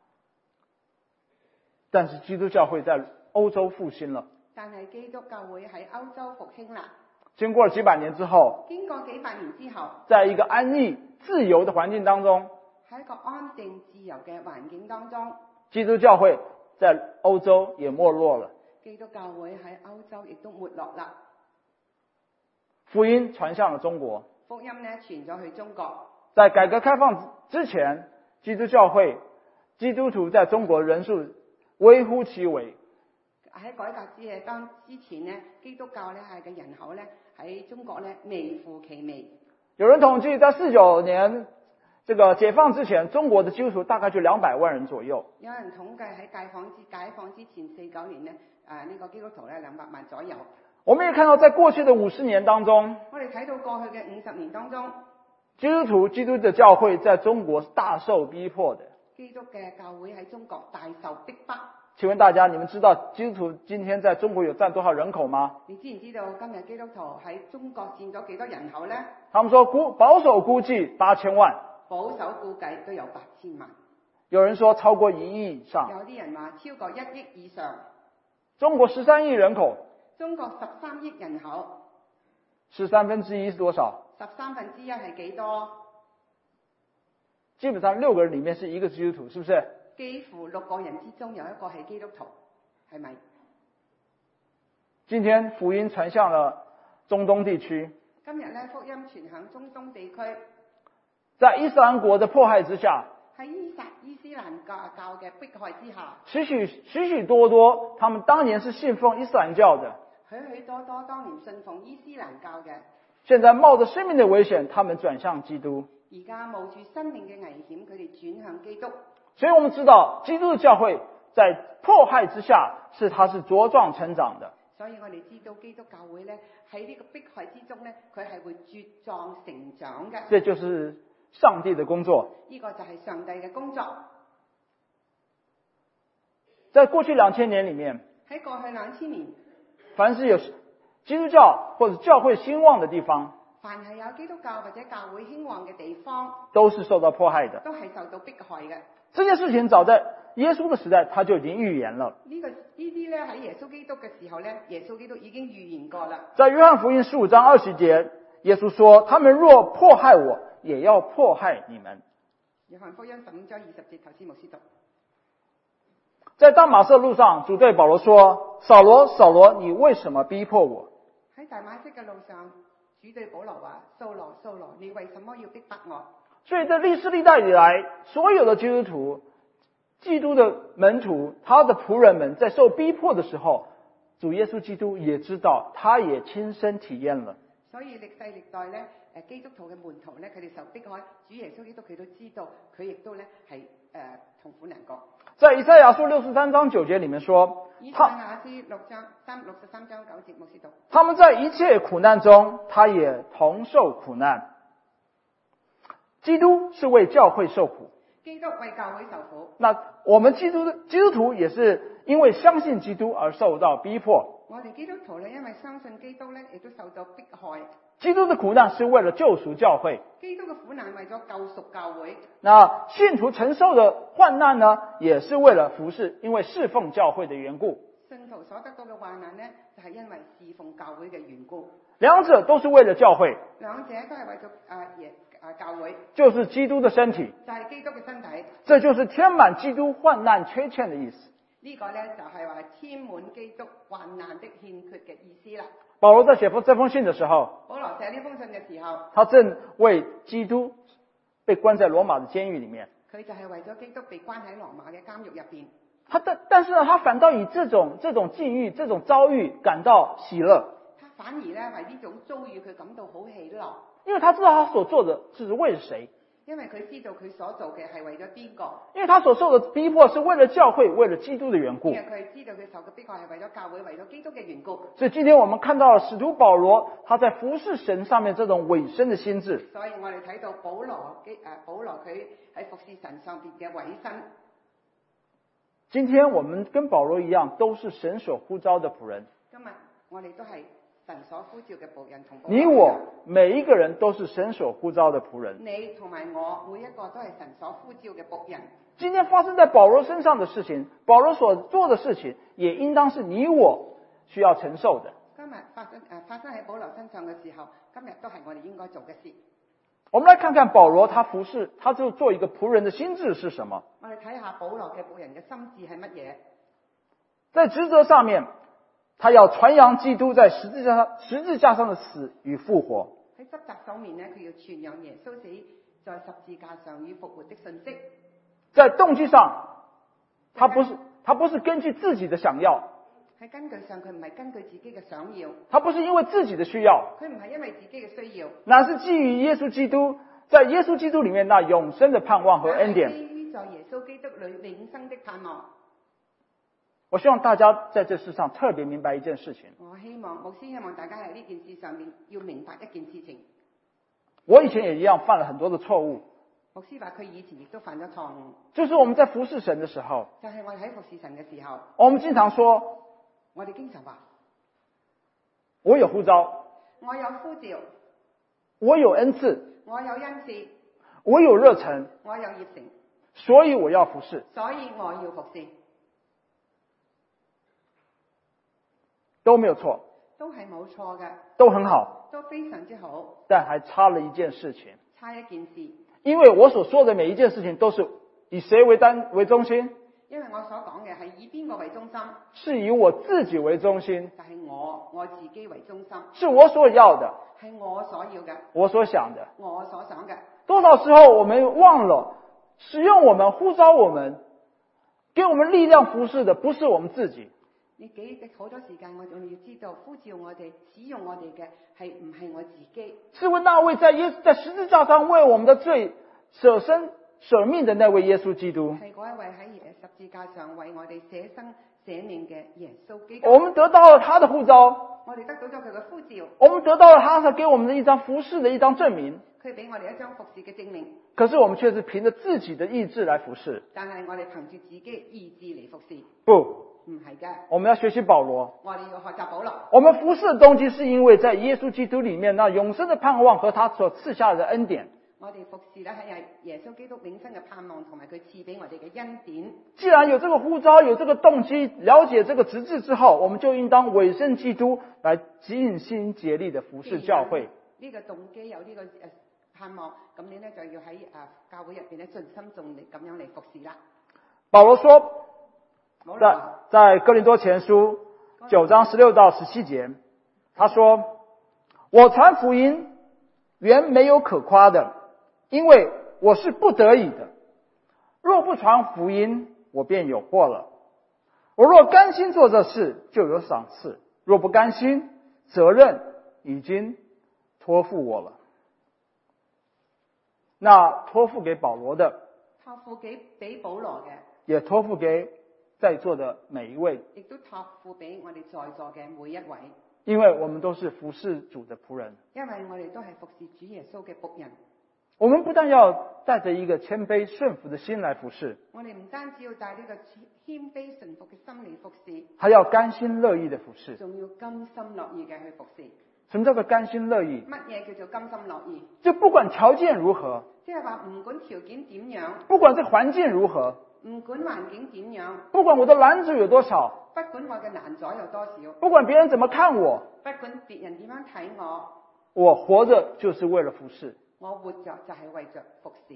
但是基督教會在歐洲復興了。 但係基督教會喺歐洲復興啦。 經過了幾百年之後， 經過幾百年之後， 在一個安逸自由的環境當中， 喺一個安定自由嘅環境當中， 基督教會在歐洲也沒落了。 基督教會喺歐洲亦都沒落啦。 福音傳向了中國。 福音呢傳咗去中國。 在改革開放之前，基督教會基督徒在中國人數微乎其微。 喺改革之前呢，基督教呢係嘅人口呢喺中國呢微乎其微。 有人統計，在49年這個解放之前，中國的基督徒大概就200萬人左右。 有人統計喺解放之前49年呢，呢個基督徒呢200萬左右。 我們也看到，在過去的50年當中， 我哋睇到過去嘅50年當中， 基督的教會在中國是大受逼迫的。 基督嘅教會喺中國大受逼迫。 請問大家，你們知道基督徒今天在中國有佔多少人口嗎？ 你知唔知道今日基督徒喺中國佔咗幾多人口呢？ 他們說保守估計8000萬， 保守估計都有8000萬。 有人說超過1億以上。 有啲人話超過1億以上。 中國13億人口。 中國13億人口。 1/13是多少 ？1/13係幾多？ 基本上6個人裡面是一個基督徒，是不是？ 幾乎6個人之中有一個係基督徒，係咪？ 今天福音傳向了中東地區。 今日呢，福音傳向中東地區。 在伊斯蘭國的迫害之下， 喺伊斯蘭教嘅迫害之下， 許許多多他們當年是信奉伊斯蘭教的， 許許多多當年信奉伊斯蘭教嘅， 現在冒着生命的危險，他們轉向基督。 而家冒住生命嘅危險，佢哋轉向基督。 所以我們知道，基督的教會在迫害之下，它是茁壯成長的。 所以我哋知道基督教會咧喺呢個迫害之中咧，佢係會茁壯成長嘅。 這就是上帝的工作。 呢個就係上帝嘅工作。 在過去2000年裡面， 喺過去2000年， 凡是有基督教或者教會興旺的地方， 凡係有基督教或者教會興旺嘅地方， 都是受到迫害的， 都係受到迫害嘅。 這件事情早在耶穌的時代，他就已經預言了。 呢啲咧喺耶穌基督嘅時候咧，耶穌基督已經預言過啦。 在約翰福音15章20節，耶穌說：他們若迫害我，也要迫害你們。 約翰福音15章20節，頭先牧師讀。 在大馬色路上，主對保羅說：掃羅，掃羅，你為什麼逼迫我？ 喺大馬色嘅路上，主對保羅話：掃羅，掃羅，你為什麼要逼迫我？ 所以在歷世歷代以來，所有的基督徒、基督的門徒、他的僕人們在受逼迫的時候，主耶穌基督也知道，他也親身體驗了。 所以歷世歷代咧，基督徒嘅門徒咧，佢哋受迫害，主耶穌基督佢都知道，佢亦都咧係痛苦難過。 在以賽亞書63章9節裡面說， 以賽亞書63章9節牧師讀， 他們在一切苦難中，他也同受苦難。基督是為教會受苦， 基督為教會受苦。 那我們基督徒也是因為相信基督而受到逼迫。 我哋基督徒咧，因為相信基督咧，亦都受到迫害。 基督的苦難是為了救贖教會， 基督嘅苦難為咗救贖教會。 那信徒承受的患難呢，也是為了服侍，因為侍奉教會的緣故。 信徒所得到嘅患難呢，就係因為侍奉教會嘅緣故。 兩者都是為了教會， 兩者都係為咗教會， 就是基督的身體， 就係基督嘅身體。 這就是填滿基督患難缺欠的意思。 呢個咧就係話填滿基督患難的欠缺嘅意思啦。 保羅在寫這封信的時候， 保羅寫呢封信嘅時候， 他正為基督被關在羅馬的監獄裡面。 佢就係為咗基督被關喺羅馬嘅監獄入邊。 但是呢，他反倒以這種境遇、這種遭遇感到喜樂。 他反而咧為呢種遭遇佢感到好喜樂， 因為他知道他所做的是為誰。 因為佢知道佢所做嘅係為咗邊個， 因為他所受的逼迫是為了教會，為了基督的緣故因。為佢知道佢受嘅逼迫係為咗教會，為咗基督嘅緣故。 所以今天我們看到了使徒保羅他在服侍神上面這種委身的心志。 所以我哋睇到保羅佢喺服侍神上邊嘅委身。 今天我們跟保羅一樣，都是神所呼召的僕人。 今日我哋都係神所呼召嘅僕人，同你我每一個人都是神所呼召的僕人。 你同埋我每一個都係神所呼召嘅僕人。 今天發生在保羅身上的事情，保羅所做的事情，也應當是你我需要承受的。 今日發生喺保羅身上嘅時候，今日都係我哋應該做嘅事。 我們來看看保羅他服侍，他就做一個僕人的心志是什麼？ 我哋睇下保羅嘅僕人嘅心志係乜嘢？ 在職責上面，他要傳揚基督在十字架上的死與復活。 喺職責上面呢，佢要傳揚耶穌死在十字架上與復活的信息。 在動機上，他不是根據自己的想要， 喺根據上佢唔係根據自己嘅想要， 他不是因為自己的需要， 佢唔係因為自己嘅需要， 乃是基於耶穌基督，在耶穌基督裡面那永生的盼望和恩典。 基於在耶穌基督裏永生的盼望。 我希望大家在這事上特別明白一件事情。 牧師希望大家喺呢件事上面要明白一件事情。 我以前也一樣犯了很多的錯誤。 牧師話佢以前亦都犯咗錯誤， 就是我們在服侍神的時候， 就係我哋喺服侍神嘅時候， 我們經常說， 我哋經常話， 我有呼召， 我有呼召， 我有恩賜， 我有恩賜， 我有熱忱， 我有熱誠， 所以我要服侍， 所以我要服侍， 都沒有錯， 都係冇錯嘅， 都很好， 都非常之好， 但還差了一件事情。 差一件事， 因為我所說的每一件事情都是以誰為中心？ 因為我所講嘅係以邊個為中心？ 是以我自己為中心， 就係我自己為中心， 是我所要的， 係我所要嘅， 我所想的。 我所想嘅。 多少時候我們忘了使用我們、呼召我們、給我們力量服侍的不是我們自己。 你好多時間我哋要知道呼召我哋、使用我哋嘅係唔係我自己？ 是為那位在十字架上為我們的罪捨身捨命的那位耶穌基督。 係嗰一位喺十字架上為我哋捨生捨命嘅耶穌基督。 我們得到了他的呼召， 我哋得到咗佢嘅呼召， 我們得到了他給我們的一張服侍的一張證明。 佢俾我哋一張服侍嘅證明。 可是我們卻是憑着自己的意志來服侍。 但係我哋憑住自己意志嚟服侍。 不， 唔係嘅。 我們要學習保羅。 我哋要學習保羅。 我們服侍的動機是因為在耶穌基督裡面那永生的盼望和他所賜下的恩典。 我哋服侍咧係耶穌基督永生嘅盼望同埋佢賜俾我哋嘅恩典。 既然有這個呼召，有這個動機，了解這個職志之後，我們就應當委身基督，來盡心竭力的服侍教會。 呢個動機有呢個盼望，咁你咧就要喺教會入邊咧盡心盡力咁樣嚟服侍啦。 保羅說，在哥林多前書9章16到17節，他說：我傳福音原沒有可誇的，因為我是不得已的。若不傳福音，我便有禍了。我若甘心做這事，就有賞賜；若不甘心，責任已經託付我了。那託付給保羅的， 託付俾保羅嘅， 也託付給在座的每一位， 亦都託付俾我哋在座嘅每一位。 因為我們都是服侍主的僕人。 因為我哋都係服侍主耶穌嘅僕人。 我們不但要帶着一個謙卑順服的心來服侍， 我哋唔單止要帶呢個謙卑順服嘅心嚟服侍， 還要甘心樂意的服侍。 仲要甘心樂意嘅去服侍。 什麼叫做甘心樂意？ 乜嘢叫做甘心樂意？ 就不管條件如何， 即係話唔管條件點樣， 不管這環境如何， 唔管環境點樣， 不管我的攔阻有多少， 不管我嘅難阻有多少， 不管別人怎麼看我， 不管別人點樣睇我， 我活着就是為了服侍。 我活着就係為着服侍。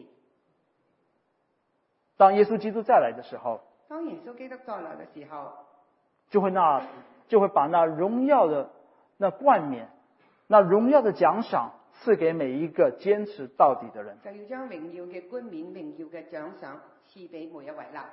當耶穌基督再來的時候， 當耶穌基督再來嘅時候， 就會把那榮耀的那冠冕，那榮耀的獎賞賜給每一個堅持到底的人。 就要將榮耀嘅冠冕、榮耀嘅獎賞賜俾每一位啦。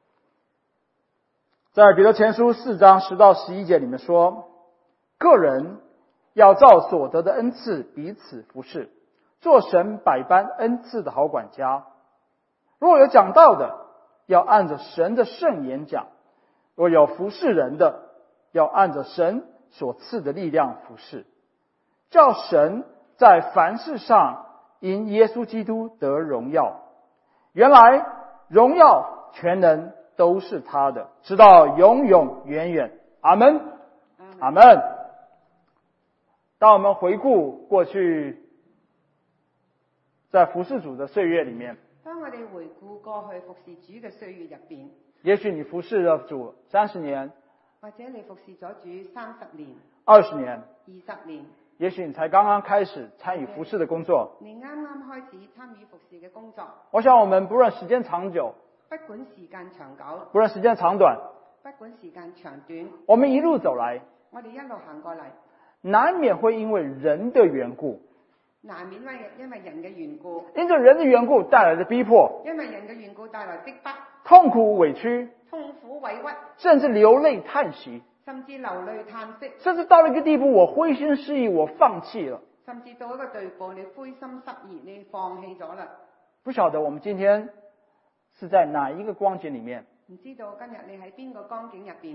在彼得前書4章10到11節裡面說，個人要照所得的恩賜彼此服侍， 做神百般恩赐的好管家。若有讲道的，要按着神的圣言讲；若有服侍人的，要按着神所赐的力量服侍，叫神在凡事上因耶稣基督得荣耀。原来荣耀全能都是他的，直到永永远远。阿们，阿们。当我们回顾过去在服侍主的岁月里面， 當我哋回顧過去服侍主嘅歲月入邊， 也許你服侍了主30年， 或者你服侍咗主30年、 20年， 20年， 也許你才剛剛開始參與服侍的工作。 你啱啱開始參與服侍嘅工作， 我想我們不論時間長久， 不管時間長久， 不論時間長短， 不管時間長短， 我們一路走來， 我哋一路行過嚟， 難免會因為人的緣故， 難免因為人嘅緣故， 因着人的緣故帶來的逼迫， 因為人嘅緣故帶來逼迫、 痛苦委屈， 痛苦委屈， 甚至流淚嘆息， 甚至流淚嘆息， 甚至到了一個地步，我灰心失意，我放棄了。 甚至到一個地步，你灰心失意，你放棄咗啦。 不曉得我們今天是在哪一個光景裡面？ 唔知道今日你喺邊個光景入邊？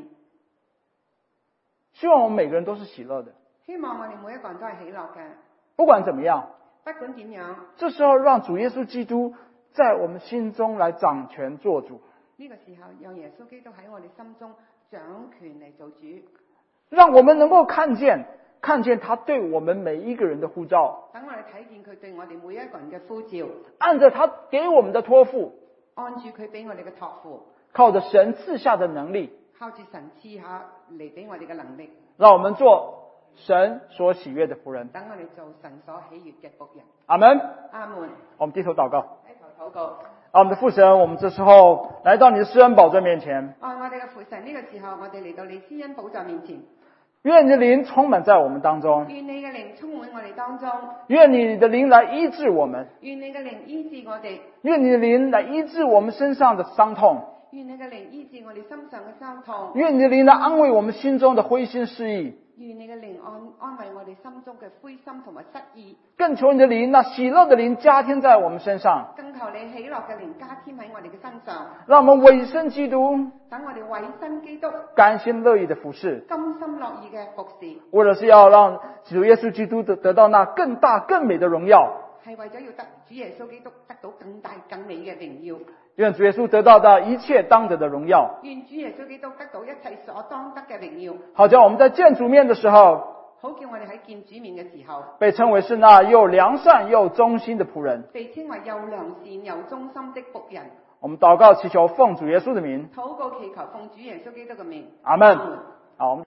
希望我們每個人都是喜樂的。 希望我哋每一個人都係喜樂嘅。 不管怎麼樣， 不管點樣， 這時候讓主耶穌基督在我們心中來掌權做主。 呢個時候，讓耶穌基督喺我哋心中掌權嚟做主， 讓我們能夠看見他對我們每一個人的呼召， 等我哋睇見佢對我哋每一個人嘅呼召， 按着他給我們的託付， 按住佢俾我哋嘅託付， 靠着神賜下的能力， 靠住神賜下嚟俾我哋嘅能力， 讓我們做神所喜悅的僕人。 等我哋做神所喜悅嘅僕人。 阿門。 阿門。 我們低頭禱告。 低頭禱告。 我們的父神，我們這時候來到你的施恩寶座面前。 我哋嘅父神，呢個時候我哋嚟到你施恩寶座面前。 願你的靈充滿在我們當中。 願你嘅靈充滿我哋當中。 願你的靈來醫治我們。 願你嘅靈醫治我哋。 願你的靈來醫治我們身上的傷痛。 願你嘅靈醫治我哋身上嘅傷痛。 願你的靈來安慰我們心中的灰心失意。 願你嘅靈安慰我哋心中嘅灰心同埋失意。 更求你的靈，那喜樂的靈加添在我們身上。 更求你喜樂嘅靈加添喺我哋嘅身上。 讓我們委身基督， 等我哋委身基督， 甘心樂意的服侍， 甘心樂意嘅服侍， 為了是要讓主耶穌基督得到那更大更美的榮耀。 係為咗要得主耶穌基督得到更大更美嘅榮耀。 願主耶穌得到的一切當得的榮耀。 願主耶穌基督得到一切所當得嘅榮耀。 好叫我們在見主面的時候， 好叫我哋喺見主面嘅時候， 被稱為是那又良善又忠心的僕人， 被稱為又良善又忠心的僕人。 我們禱告祈求奉主耶穌的名。 禱告祈求奉主耶穌基督嘅名。 阿門。好，我們。